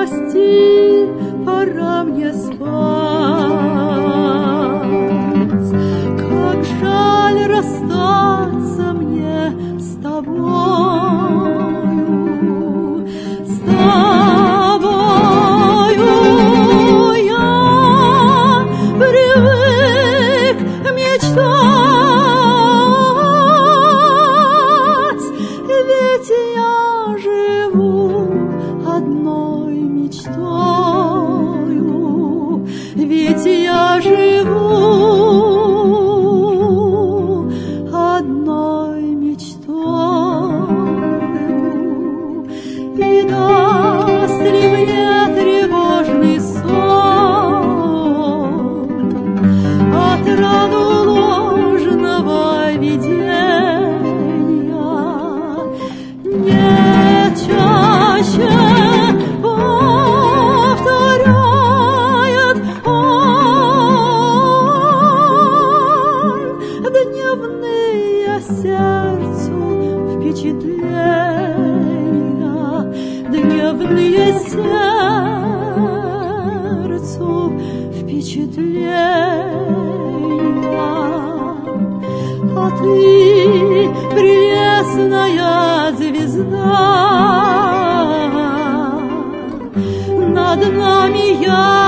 прости, пора мне спать. Как жаль расстаться мне с тобою, с тобою. Я привык мечтать, ведь я живу одной мечтою, ведь я живу одной мечтою. И даст ли мне тревожный сон отраду ложного видения? Не чаще повторяет он дневные сердцу впечатления, дневные сердцу впечатления. А ты, прелестная звезда, над нами я